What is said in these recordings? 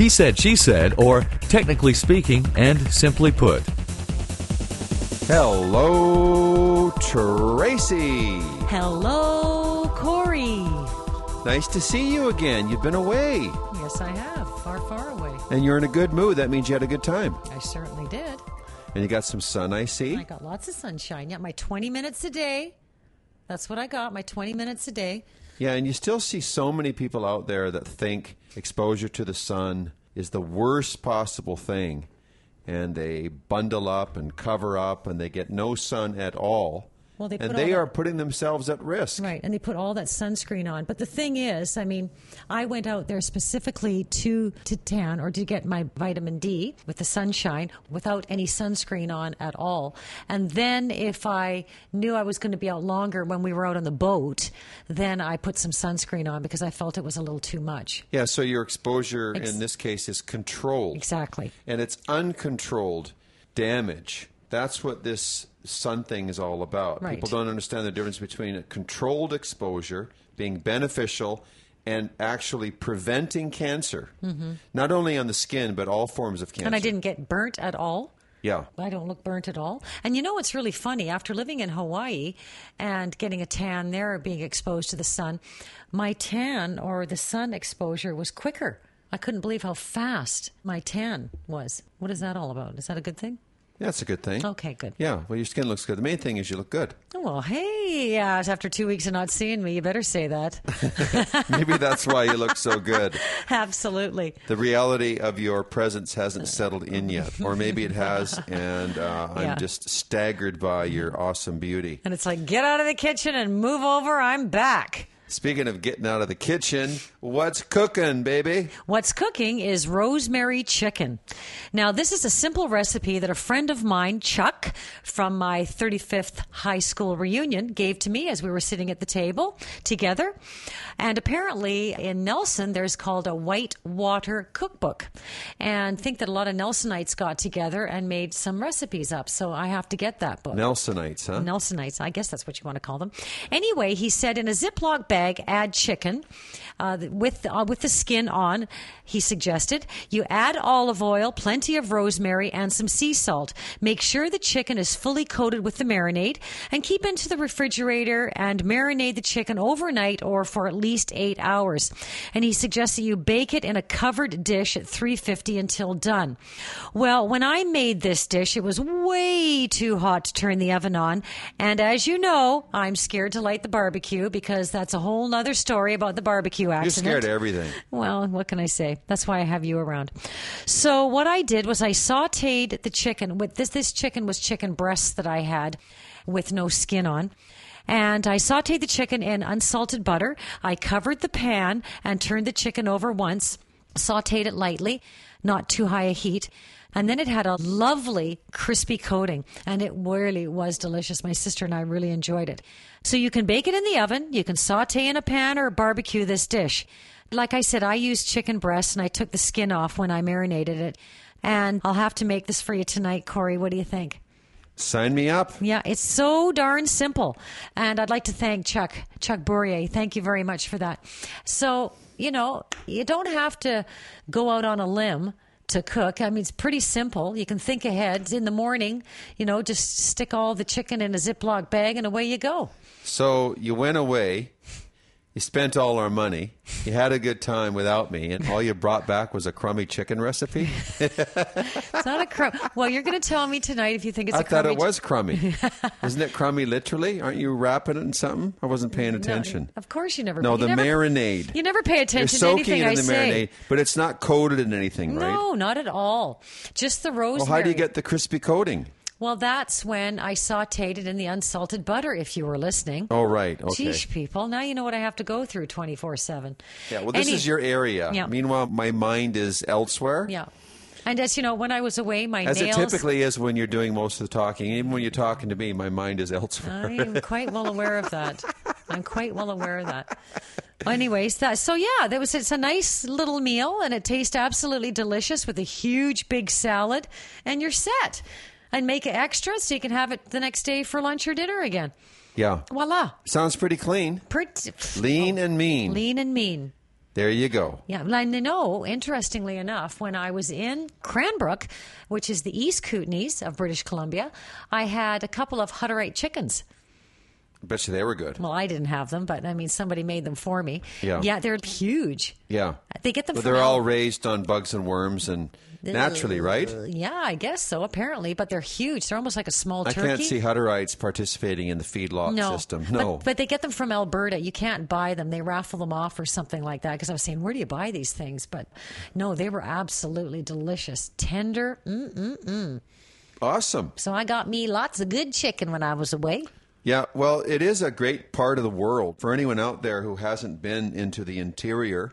He said, she said, or technically speaking and simply put. Hello, Tracy. Hello, Corey. Nice to see you again. You've been away. Yes, I have. Far, far away. And you're in a good mood. That means you had a good time. I certainly did. And you got some sun, I see. I got lots of sunshine. Yeah, my 20 minutes a day. That's what I got, my 20 minutes a day. Yeah, and you still see so many people out there that think exposure to the sun is the worst possible thing. And they bundle up and cover up and they get no sun at all. Well, they are putting themselves at risk. Right, and they put all that sunscreen on. But the thing is, I mean, I went out there specifically to tan or to get my vitamin D with the sunshine without any sunscreen on at all. And then if I knew I was going to be out longer when we were out on the boat, then I put some sunscreen on because I felt it was a little too much. Yeah, so your exposure in this case is controlled. Exactly. And it's uncontrolled damage. That's what this sun thing is all about. Right. People don't understand the difference between a controlled exposure being beneficial and actually preventing cancer. Mm-hmm. Not only on the skin, but all forms of cancer. And I didn't get burnt at all. Yeah. I don't look burnt at all. And you know what's really funny? After living in Hawaii and getting a tan there, being exposed to the sun, my tan or the sun exposure was quicker. I couldn't believe how fast my tan was. What is that all about? Is that a good thing? Yeah, that's a good thing. Okay, good. Yeah, well, your skin looks good. The main thing is you look good. Well, hey, after 2 weeks of not seeing me, you better say that. Maybe that's why you look so good. Absolutely. The reality of your presence hasn't settled in yet. Or maybe it has, and I'm just staggered by your awesome beauty. And it's like, get out of the kitchen and move over, I'm back. Speaking of getting out of the kitchen, what's cooking, baby? What's cooking is rosemary chicken. Now, this is a simple recipe that a friend of mine, Chuck, from my 35th high school reunion, gave to me as we were sitting at the table together. And apparently in Nelson, there's called a white water cookbook. And I think that a lot of Nelsonites got together and made some recipes up. So I have to get that book. Nelsonites, huh? Nelsonites, I guess that's what you want to call them. Anyway, he said in a Ziploc bag, add chicken with the skin on, he suggested. You add olive oil, plenty of rosemary, and some sea salt. Make sure the chicken is fully coated with the marinade and keep into the refrigerator and marinate the chicken overnight or for at least 8 hours. And he suggests that you bake it in a covered dish at 350 until done. Well, when I made this dish, it was way too hot to turn the oven on. And as you know, I'm scared to light the barbecue because that's a whole nother story about the barbecue accident. You're scared of everything. Well, what can I say? That's why I have you around. So what I did was I sauteed the chicken with this chicken was chicken breasts that I had with no skin on. And I sauteed the chicken in unsalted butter. I covered the pan and turned the chicken over once, sauteed it lightly, not too high a heat. And then it had a lovely crispy coating, and it really was delicious. My sister and I really enjoyed it. So you can bake it in the oven. You can saute in a pan or barbecue this dish. Like I said, I used chicken breast, and I took the skin off when I marinated it. And I'll have to make this for you tonight, Corey. What do you think? Sign me up. Yeah, it's so darn simple. And I'd like to thank Chuck Bourrier. Thank you very much for that. So, you know, you don't have to go out on a limb to cook. I mean, it's pretty simple. You can think ahead. In the morning, you know, just stick all the chicken in a Ziploc bag and away you go. So you went away. You spent all our money. You had a good time without me, and all you brought back was a crummy chicken recipe? It's not a crummy. Well, you're going to tell me tonight if you think it's a crummy. I thought it was crummy. Isn't it crummy literally? Aren't you wrapping it in something? I wasn't paying attention. No, of course you never. No, the marinade. You never pay attention to anything I say. You're soaking it in the marinade, but it's not coated in anything, right? No, not at all. Just the rosemary. Well, how do you get the crispy coating? Well, that's when I sauteed it in the unsalted butter, if you were listening. Oh, right. Okay. Sheesh, people. Now you know what I have to go through 24/7. Yeah, well, this is your area. Yeah. Meanwhile, my mind is elsewhere. Yeah. And as you know, when I was away, my nails... As it typically is when you're doing most of the talking. Even when you're talking to me, my mind is elsewhere. I am quite well aware of that. I'm quite well aware of that. Anyways, it's a nice little meal, and it tastes absolutely delicious with a huge, big salad, and you're set. And make it extra so you can have it the next day for lunch or dinner again. Yeah. Voila. Sounds pretty clean. Lean and mean. Lean and mean. There you go. Yeah, and I know, interestingly enough, when I was in Cranbrook, which is the East Kootenays of British Columbia, I had a couple of Hutterite chickens. Bet you they were good. Well, I didn't have them, but I mean, somebody made them for me. Yeah. They're huge. Yeah. They get them But from they're all raised on bugs and worms and naturally, right? Yeah, I guess so, apparently. But they're huge. They're almost like a small I turkey. can't see Hutterites participating in the feedlot system. No. But they get them from Alberta. You can't buy them. They raffle them off or something like that. Because I was saying, where do you buy these things? But no, they were absolutely delicious. Tender. Awesome. So I got me lots of good chicken when I was away. Yeah, well, it is a great part of the world. For anyone out there who hasn't been into the interior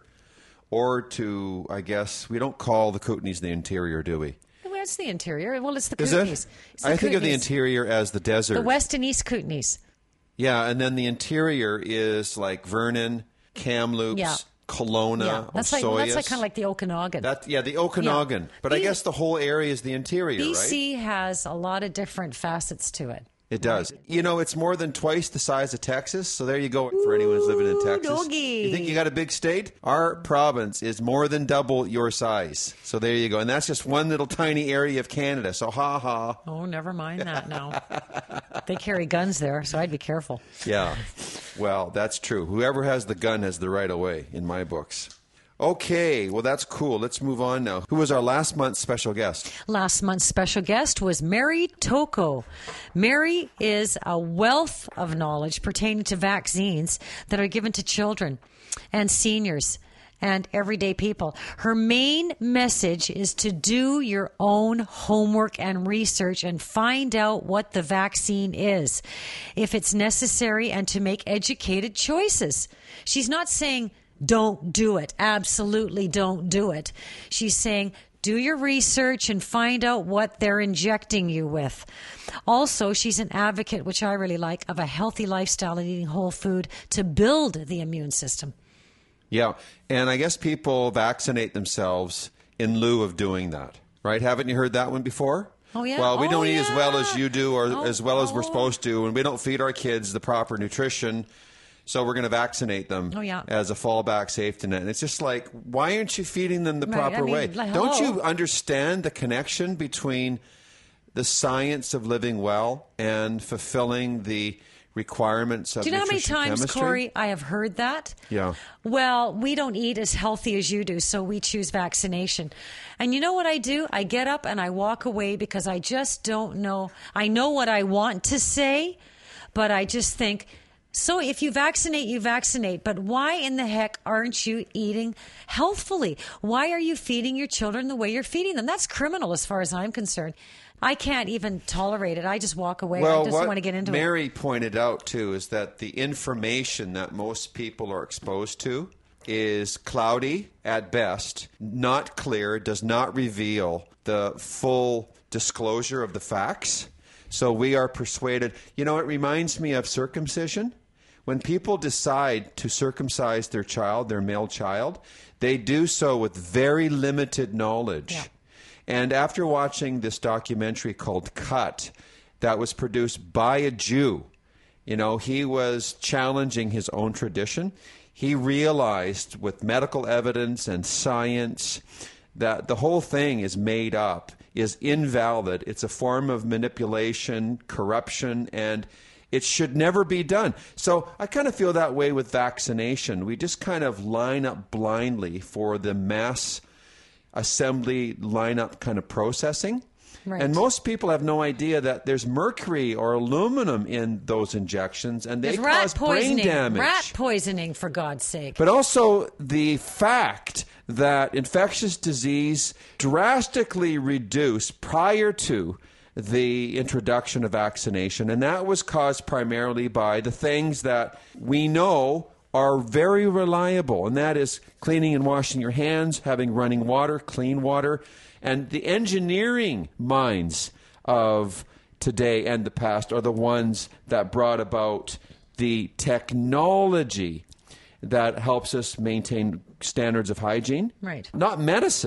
or to, I guess, we don't call the Kootenays the interior, do we? Well, it's the interior. Well, it's the Is Kootenays. it? It's the I think of the Kootenays. interior as the desert. The West and East Kootenays. Yeah, and then the interior is like Vernon, Kamloops, Yeah. Kelowna, Yeah, that's like Osoyoos. kind of like the Okanagan. The Okanagan. Yeah. But I guess the whole area is the interior, right? BC has a lot of different facets to it. It does. You know, it's more than twice the size of Texas. So there you go for anyone who's living in Texas. Doggy. You think you got a big state? Our province is more than double your size. So there you go. And that's just one little tiny area of Canada. So ha ha. Oh, never mind that now. They carry guns there, so I'd be careful. Yeah. Well, that's true. Whoever has the gun has the right of way in my books. Okay, well, that's cool. Let's move on now. Who was our last month's special guest? Last month's special guest was Mary Toko. Mary is a wealth of knowledge pertaining to vaccines that are given to children and seniors and everyday people. Her main message is to do your own homework and research and find out what the vaccine is, if it's necessary, and to make educated choices. She's not saying don't do it. Absolutely don't do it. She's saying do your research and find out what they're injecting you with. Also, she's an advocate, which I really like, of a healthy lifestyle and eating whole food to build the immune system. Yeah, and I guess people vaccinate themselves in lieu of doing that, right? Haven't you heard that one before? Oh, yeah? Well, we Oh, don't eat as well as yeah. you do or as well as we're supposed to, and we don't feed our kids the proper nutrition. So we're going to vaccinate them as a fallback safety net. And it's just like, why aren't you feeding them the proper way? Like, don't hello? you understand the connection between the science of living well and fulfilling the requirements of Do you know how many nutrition times, chemistry? Corey, I have heard that? Yeah. Well, we don't eat as healthy as you do, so we choose vaccination. And you know what I do? I get up and I walk away because I just don't know. I know what I want to say, but I just think, so if you vaccinate, you vaccinate. But why in the heck aren't you eating healthfully? Why are you feeding your children the way you're feeding them? That's criminal as far as I'm concerned. I can't even tolerate it. I just walk away. Well, I just what want to get into Mary pointed out, too, is that the information that most people are exposed to is cloudy at best, not clear, does not reveal the full disclosure of the facts. So we are persuaded. You know, it reminds me of circumcision. When people decide to circumcise their child, their male child, they do so with very limited knowledge. Yeah. And after watching this documentary called Cut, that was produced by a Jew, you know, he was challenging his own tradition. He realized with medical evidence and science that the whole thing is made up, is invalid. It's a form of manipulation, corruption, and it should never be done. So I kind of feel that way with vaccination. We just kind of line up blindly for the mass assembly lineup kind of processing. Right. And most people have no idea that there's mercury or aluminum in those injections, and they There's cause brain damage. Rat poisoning, for God's sake. But also the fact that infectious disease drastically reduced prior to the introduction of vaccination, and that was caused primarily by the things that we know are very reliable, and that is cleaning and washing your hands, having running water, clean water, and the engineering minds of today and the past are the ones that brought about the technology that helps us maintain standards of hygiene. Right. Not medicine.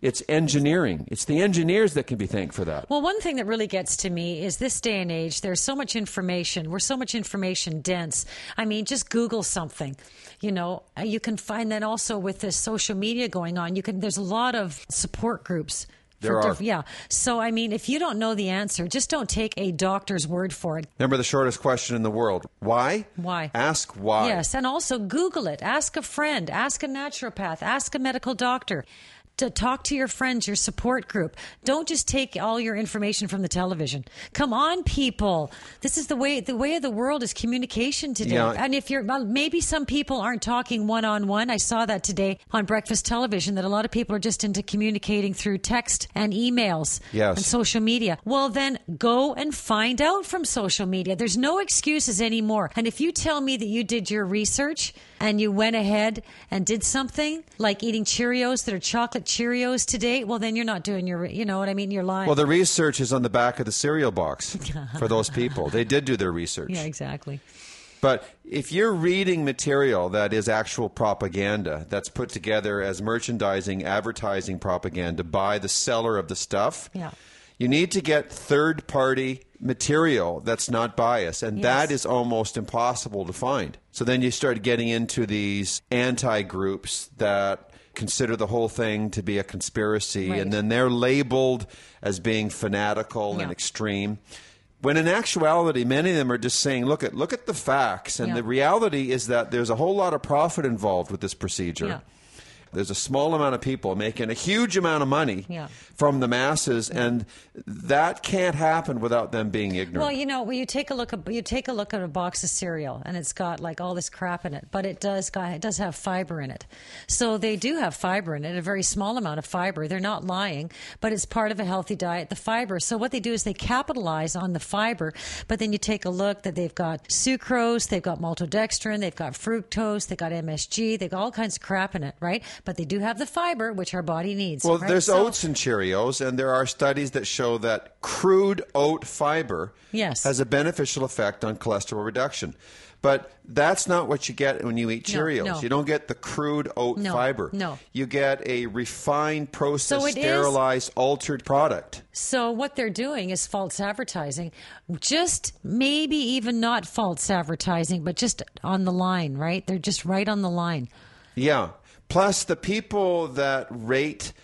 It's engineering. It's the engineers that can be thanked for that. Well, one thing that really gets to me is this day and age, there's so much information. We're so much information dense. I mean, just Google something. You know, you can find that also with this social media going on. There's a lot of support groups. There are. Yeah. So, I mean, if you don't know the answer, just don't take a doctor's word for it. Remember the shortest question in the world. Why? Why? Ask why. Yes, and also Google it. Ask a friend. Ask a naturopath. Ask a medical doctor. To talk to your friends, your support group. Don't just take all your information from the television. Come on, people. This is the way of the world is communication today. Yeah. And if maybe some people aren't talking one-on-one. I saw that today on breakfast television, that a lot of people are just into communicating through text and emails Yes. and social media. Well, then go and find out from social media. There's no excuses anymore. And if you tell me that you did your research and you went ahead and did something like eating Cheerios that are chocolate Cheerios today, well, then you're not doing you know what I mean? You're lying. Well, the research is on the back of the cereal box for those people. They did do their research. Yeah, exactly. But if you're reading material that is actual propaganda, that's put together as merchandising, advertising propaganda by the seller of the stuff, Yeah. you need to get third-party material that's not biased, and Yes. that is almost impossible to find. So then you start getting into these anti-groups that consider the whole thing to be a conspiracy, Right. and then they're labeled as being fanatical Yeah. and extreme. When in actuality, many of them are just saying, look at the facts. And Yeah. the reality is that there's a whole lot of profit involved with this procedure. Yeah. There's a small amount of people making a huge amount of money Yeah. from the masses, and that can't happen without them being ignorant. Well, you know, when you take a look at a box of cereal, and it's got like all this crap in it, but it does have fiber in it. So they do have fiber in it, a very small amount of fiber. They're not lying, but it's part of a healthy diet, the fiber. So what they do is they capitalize on the fiber, but then you take a look that they've got sucrose, they've got maltodextrin, they've got fructose, they've got MSG, they've got all kinds of crap in it, right? But they do have the fiber, which our body needs. Well, right? there's oats in Cheerios, and there are studies that show that crude oat fiber Yes. has a beneficial effect on cholesterol reduction. But that's not what you get when you eat No, Cheerios. no. You don't get the crude oat No, fiber. no. You get a refined, processed, So it is- sterilized, altered product. So what they're doing is false advertising, just maybe even not false advertising, but just on the line, right? They're just right on the line. Yeah. Plus, the people that rate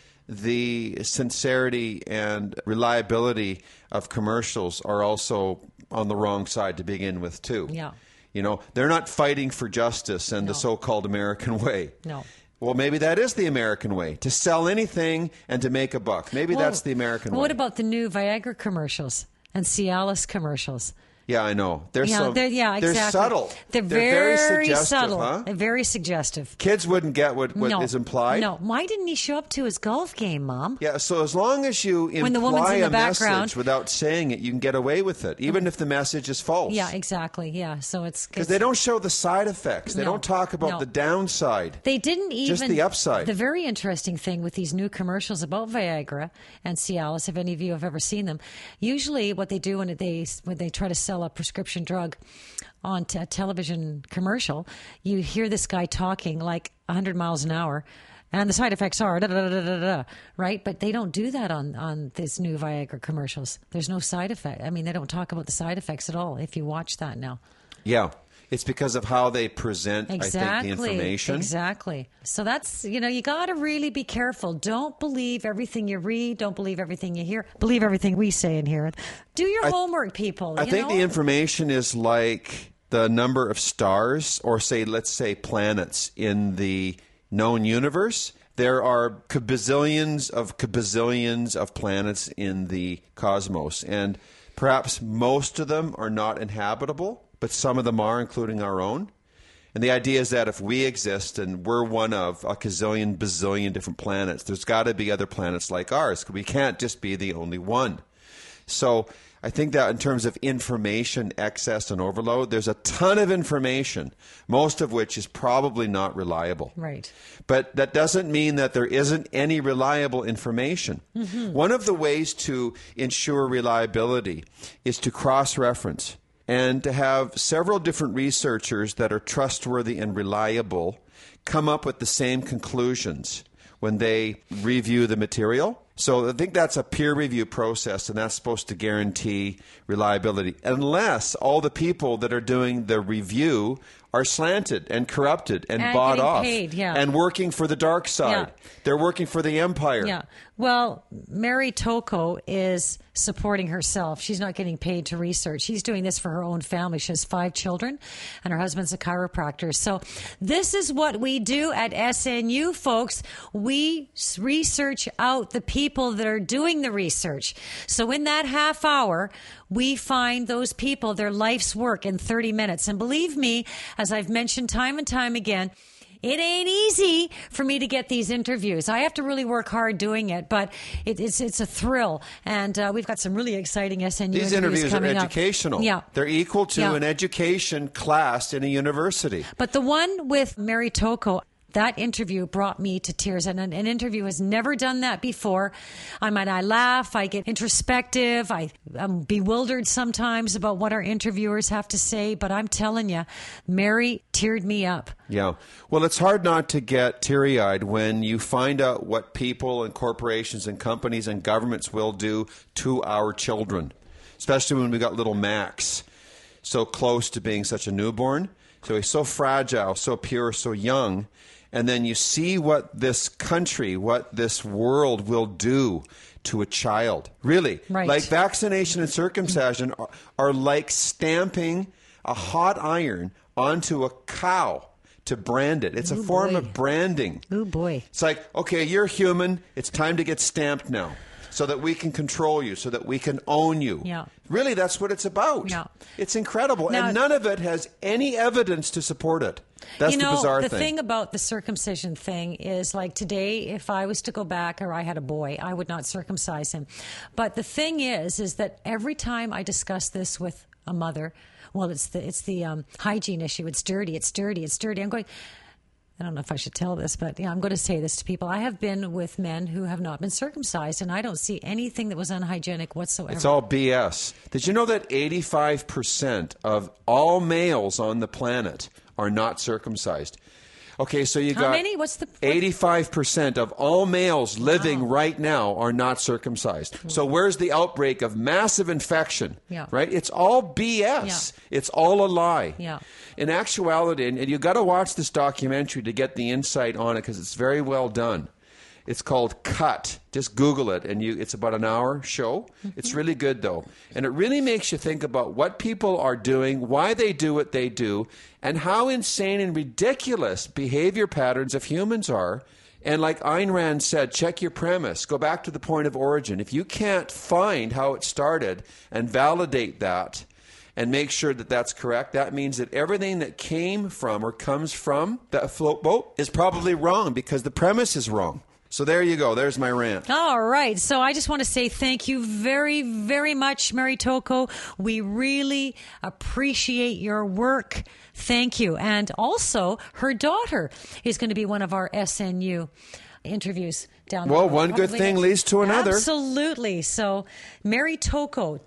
the sincerity and reliability of commercials are also on the wrong side to begin with, too. Yeah. You know, they're not fighting for justice and the so-called American way. No. Well, maybe that is the American way, to sell anything and to make a buck. Maybe that's the American way. What about the new Viagra commercials and Cialis commercials? Yeah, I know. They're Exactly. subtle. They're very very suggestive, subtle. huh? They're very suggestive. Kids wouldn't get what No. is implied. No. Why didn't he show up to his golf game, Mom? Yeah, so as long as you When the woman's imply in the a background. message without saying it, you can get away with it, even if the message is false. Yeah, exactly. Yeah. So Because they don't show the side effects. They No. don't talk about No. the downside. They didn't even Just the upside. The very interesting thing with these new commercials about Viagra and Cialis, if any of you have ever seen them, usually what they do when they try to sell a prescription drug on a television commercial, you hear this guy talking like 100 miles an hour. And the side effects are da-da-da-da-da-da, right? But they don't do that on these new Viagra commercials. There's no side effect. I mean, they don't talk about the side effects at all if you watch that now. Yeah. It's because of how they present, I think, the information. Exactly. So that's, you got to really be careful. Don't believe everything you read. Don't believe everything you hear. Believe everything we say and hear. Do your homework, people. I think the information is like the number of stars, or let's say planets in the known universe. There are kabazillions of planets in the cosmos, and perhaps most of them are not inhabitable, but some of them are, including our own. And the idea is that if we exist and we're one of a gazillion, bazillion different planets, there's got to be other planets like ours. We can't just be the only one. So I think that in terms of information excess and overload, there's a ton of information, most of which is probably not reliable. Right. But that doesn't mean that there isn't any reliable information. Mm-hmm. One of the ways to ensure reliability is to cross-reference and to have several different researchers that are trustworthy and reliable come up with the same conclusions when they review the material. So I think that's a peer review process, and that's supposed to guarantee reliability, unless all the people that are doing the review are slanted and corrupted and bought off paid, yeah. and working for the dark side. Yeah. They're working for the empire. Yeah. Well, Mary Toko is supporting herself. She's not getting paid to research. She's doing this for her own family. She has 5 children, and her husband's a chiropractor. So this is what we do at SNU, folks. We research out the people that are doing the research. So in that half hour, we find those people, their life's work in 30 minutes. And believe me, as I've mentioned time and time again, it ain't easy for me to get these interviews. I have to really work hard doing it, but it's a thrill. And we've got some really exciting SNU These interviews are educational. Yeah. They're equal to an education class in a university. But the one with Mary Toko, that interview brought me to tears, and an interview has never done that before. I laugh, I get introspective, I'm bewildered sometimes about what our interviewers have to say, but I'm telling you, Mary teared me up. Yeah. Well, it's hard not to get teary-eyed when you find out what people and corporations and companies and governments will do to our children, especially when we got little Max so close to being such a newborn. So he's so fragile, so pure, so young. And then you see what this country, what this world will do to a child. Really. Right. Like vaccination and circumcision are like stamping a hot iron onto a cow to brand it. It's a form of branding. Oh, boy. It's like, okay, you're human. It's time to get stamped now so that we can control you, so that we can own you. Yeah. Really, that's what it's about. Yeah. It's incredible. Now, and none of it has any evidence to support it. That's the bizarre thing. The thing about the circumcision thing is, like, today, if I was to go back or I had a boy, I would not circumcise him. But the thing is that every time I discuss this with a mother, well, it's the hygiene issue. It's dirty. It's dirty. It's dirty. I'm going, I don't know if I should tell this, but I'm going to say this to people. I have been with men who have not been circumcised, and I don't see anything that was unhygienic whatsoever. It's all BS. Did you know that 85% of all males on the planet are not circumcised? Okay, so you got how many? What's the 85% of all males living right now are not circumcised. So where's the outbreak of massive infection? Yeah. Right? It's all BS. Yeah. It's all a lie. Yeah. In actuality, and you got to watch this documentary to get the insight on it because it's very well done. It's called Cut. Just Google it, and it's about an hour show. It's really good, though. And it really makes you think about what people are doing, why they do what they do, and how insane and ridiculous behavior patterns of humans are. And like Ayn Rand said, check your premise. Go back to the point of origin. If you can't find how it started and validate that and make sure that that's correct, that means that everything that came from or comes from that float boat is probably wrong because the premise is wrong. So there you go. There's my rant. All right. So I just want to say thank you very, very much, Mary Toko. We really appreciate your work. Thank you. And also, her daughter is going to be one of our SNU interviews down the road. Well, one good thing leads to another. Absolutely. So, Mary Toko,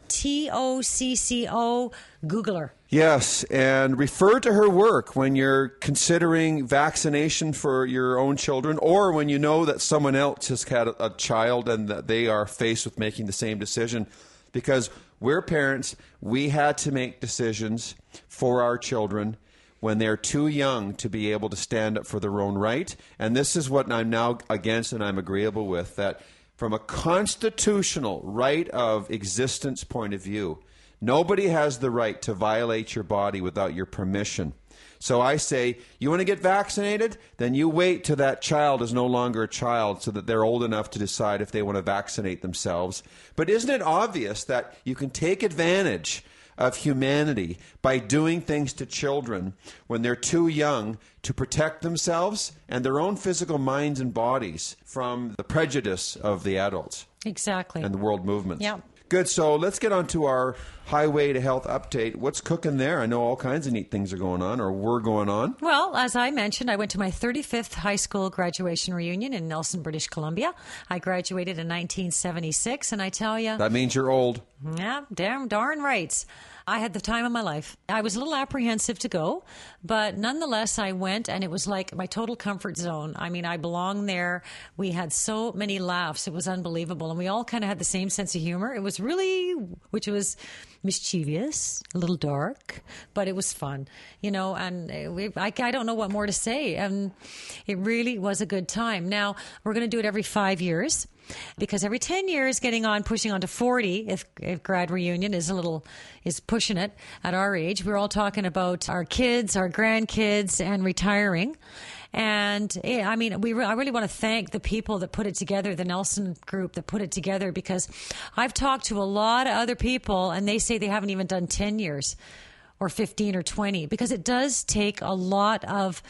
Tocco, Google her. Yes, and refer to her work when you're considering vaccination for your own children or when you know that someone else has had a child and that they are faced with making the same decision. Because we're parents, we had to make decisions for our children when they're too young to be able to stand up for their own right. And this is what I'm now against and I'm agreeable with, that from a constitutional right of existence point of view, nobody has the right to violate your body without your permission. So I say, you want to get vaccinated? Then you wait till that child is no longer a child so that they're old enough to decide if they want to vaccinate themselves. But isn't it obvious that you can take advantage of humanity by doing things to children when they're too young to protect themselves and their own physical minds and bodies from the prejudice of the adults? Exactly. And the world movements. Yeah. Good. So let's get on to our Highway to Health update. What's cooking there? I know all kinds of neat things are going on or were going on. Well, as I mentioned, I went to my 35th high school graduation reunion in Nelson, British Columbia. I graduated in 1976, and I tell you... That means you're old. Yeah, darn right. I had the time of my life. I was a little apprehensive to go, but nonetheless, I went, and it was like my total comfort zone. I mean, I belonged there. We had so many laughs. It was unbelievable. And we all kind of had the same sense of humor. It was really, which was mischievous, a little dark, but it was fun, and I don't know what more to say. It really was a good time. Now, we're going to do it every 5 years. Because every 10 years, pushing on to 40, if grad reunion is pushing it at our age. We're all talking about our kids, our grandkids, and retiring. And I really want to thank the people that put it together, the Nelson group that put it together, because I've talked to a lot of other people, and they say they haven't even done 10 years or 15 or 20, because it does take a lot of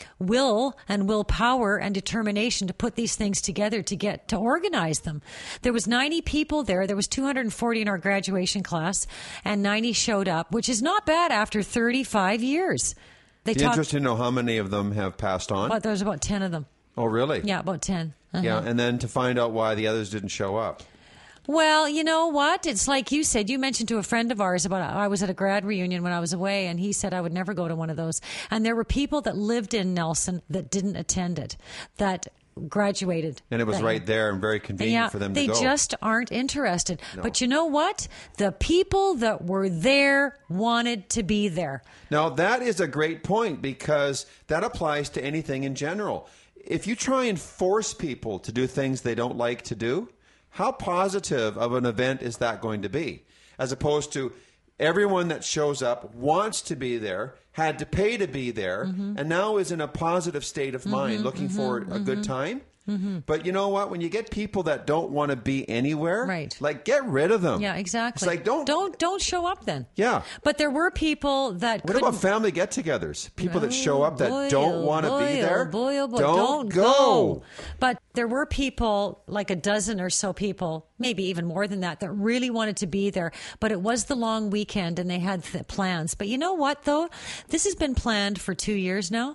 will and willpower and determination to put these things together, to organize them. There was 90 people there. There was 240 in our graduation class, and 90 showed up, which is not bad after 35 years. Be interested to know how many of them have passed on. There's about 10 of them. Oh, really? Yeah, about 10. Uh-huh. Yeah, and then to find out why the others didn't show up. Well, you know what? It's like you said. You mentioned to a friend of ours I was at a grad reunion when I was away, and he said I would never go to one of those. And there were people that lived in Nelson that didn't attend it, that graduated. And it was right there and very convenient for them to go. They just aren't interested. No. But you know what? The people that were there wanted to be there. Now, that is a great point, because that applies to anything in general. If you try and force people to do things they don't like to do, how positive of an event is that going to be? As opposed to everyone that shows up wants to be there, had to pay to be there, and now is in a positive state of mind, looking for a good time. But you know what? When you get people that don't want to be anywhere, right, like, get rid of them. Yeah, exactly. It's like, don't show up then. Yeah. But there were people that What about family get-togethers? People that show up that don't want to be there? Don't go. But there were people, like a dozen or so people, maybe even more than that really wanted to be there. But it was the long weekend, and they had plans. But you know what, though? This has been planned for 2 years now.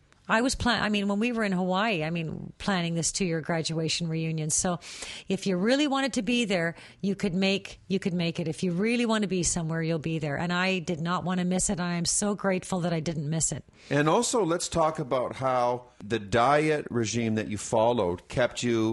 I was when we were in Hawaii, planning this 2-year graduation reunion. So if you really wanted to be there, you could make it. If you really want to be somewhere, you'll be there. And I did not want to miss it. I am so grateful that I didn't miss it. And also, let's talk about how the diet regime that you followed kept you,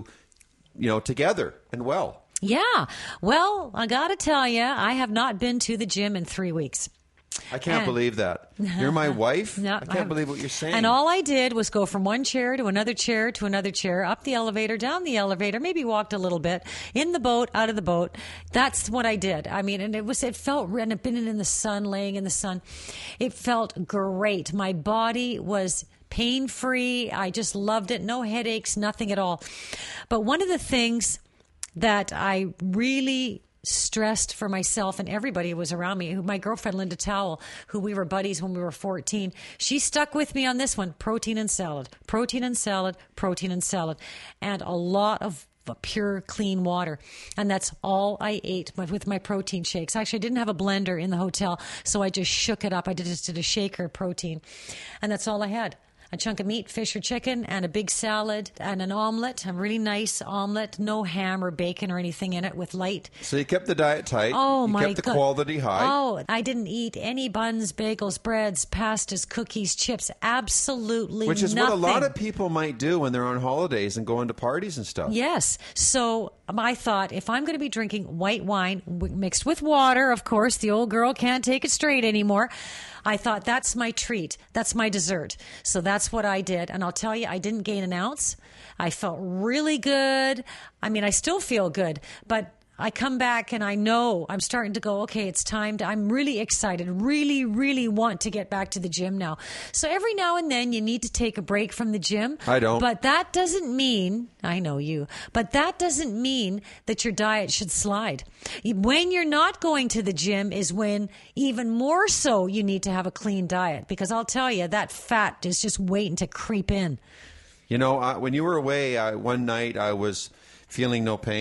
together and well. Yeah. Well, I got to tell you, I have not been to the gym in 3 weeks. I can't believe that. You're my wife? No, I can't believe what you're saying. And all I did was go from one chair to another chair to another chair, up the elevator, down the elevator, maybe walked a little bit, in the boat, out of the boat. That's what I did. And it felt, and I've been in the sun, laying in the sun. It felt great. My body was pain-free. I just loved it. No headaches, nothing at all. But one of the things that I really stressed for myself and everybody who was around me, my girlfriend Linda Towell, who we were buddies when we were 14, she stuck with me on this one: protein and salad, protein and salad, protein and salad, and a lot of pure clean water. And that's all I ate with my protein shakes. Actually, I didn't have a blender in the hotel, so I just shook it up. I just did a shaker of protein, and that's all I had. A chunk of meat, fish or chicken, and a big salad, and an omelet, a really nice omelet, no ham or bacon or anything in it, with light. So you kept the diet tight. Oh, you kept the quality high. Oh, I didn't eat any buns, bagels, breads, pastas, cookies, chips, absolutely Which is nothing. what a lot of people might do when they're on holidays and going to parties and stuff. Yes. So I thought, if I'm going to be drinking white wine mixed with water, of course, the old girl can't take it straight anymore. I thought, that's my treat. That's my dessert. So that's what I did. And I'll tell you, I didn't gain an ounce. I felt really good. I still feel good, but I come back and I know I'm starting to go, okay, it's time I'm really excited, really, really want to get back to the gym now. So every now and then you need to take a break from the gym. I don't. But that doesn't mean, I know you, but that doesn't mean that your diet should slide. When you're not going to the gym is when even more so you need to have a clean diet, because I'll tell you, that fat is just waiting to creep in. When you were away, one night I was feeling no pain.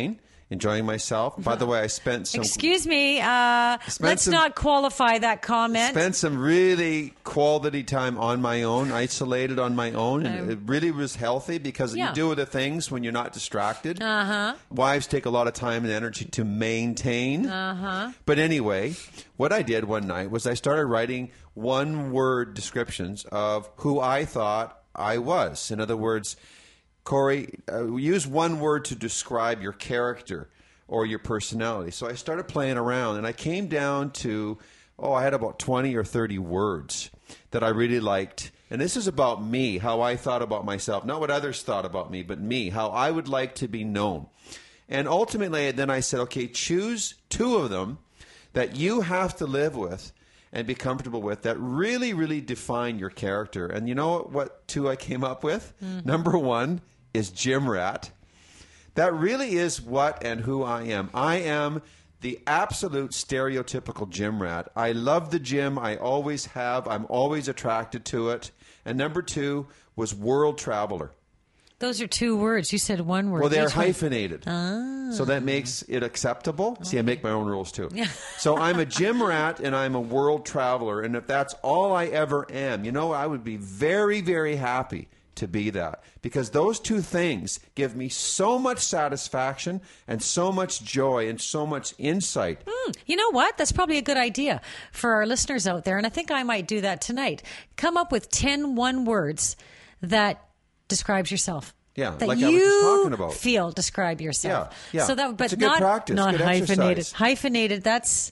enjoying myself. By the way, I spent some... Excuse me. Let's not qualify that comment. Spent some really quality time on my own, isolated on my own, and it really was healthy because you do other things when you're not distracted. Wives take a lot of time and energy to maintain. But anyway, what I did one night was I started writing one-word descriptions of who I thought I was. In other words, Corey, use one word to describe your character or your personality. So I started playing around, and I came down to, I had about 20 or 30 words that I really liked. And this is about me, how I thought about myself. Not what others thought about me, but me, how I would like to be known. And ultimately, then I said, okay, choose 2 of them that you have to live with and be comfortable with that really, really define your character. And you know what 2 I came up with? Number 1 is gym rat. That really is what and who I am. I am the absolute stereotypical gym rat. I love the gym. I always have. I'm always attracted to it. And number 2 was world traveler. Those are 2 words. You said 1 word. Well, they're hyphenated. So that makes it acceptable. See, I make my own rules too. So I'm a gym rat and I'm a world traveler. And if that's all I ever am, I would be very, very happy to be that, because those 2 things give me so much satisfaction and so much joy and so much insight. You know what? That's probably a good idea for our listeners out there, and I think I might do that tonight. Come up with 10 one words that describes yourself. Yeah, that like you I was just talking about. Feel describe yourself. Yeah. So that, but it's a good practice, not good hyphenated. exercise. Hyphenated. That's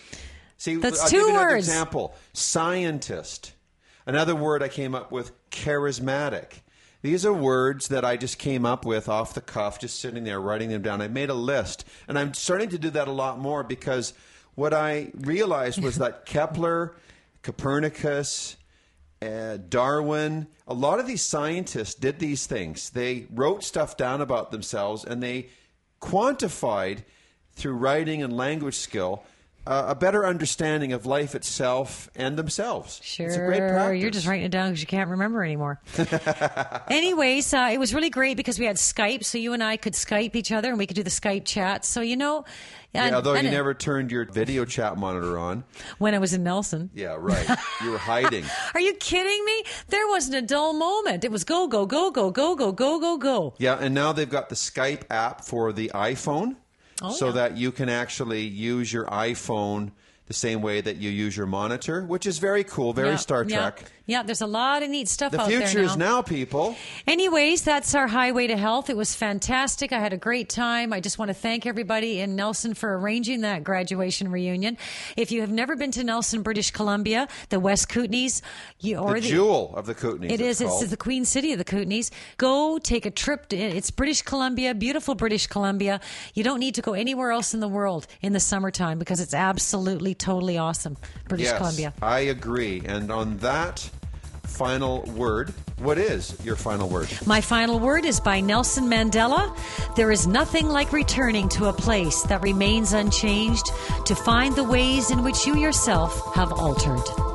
I'll 2 give you another words. example. Scientist. Another word I came up with, charismatic. These are words that I just came up with off the cuff, just sitting there writing them down. I made a list, and I'm starting to do that a lot more because what I realized was that Kepler, Copernicus, Darwin, a lot of these scientists did these things. They wrote stuff down about themselves, and they quantified through writing and language skill a better understanding of life itself and themselves. Sure. It's a great practice. You're just writing it down because you can't remember anymore. Anyways, it was really great because we had Skype, so you and I could Skype each other and we could do the Skype chat. So, although you never turned your video chat monitor on. When I was in Nelson. Yeah, right. You were hiding. Are you kidding me? There wasn't a dull moment. It was go, go, go, go, go, go, go, go, go. Yeah, and now they've got the Skype app for the iPhone. That you can actually use your iPhone the same way that you use your monitor, which is very cool, very Star Trek. Yeah, there's a lot of neat stuff out there now. The future is now, people. Anyways, that's our Highway to Health. It was fantastic. I had a great time. I just want to thank everybody in Nelson for arranging that graduation reunion. If you have never been to Nelson, British Columbia, the West Kootenays, the jewel of the Kootenays. It is. It's the Queen City of the Kootenays. Go take a trip. It's British Columbia, beautiful British Columbia. You don't need to go anywhere else in the world in the summertime because it's absolutely, totally awesome. British Columbia. I agree. And on that final word, what is your final word? My final word is by Nelson Mandela. There is nothing like returning to a place that remains unchanged to find the ways in which you yourself have altered.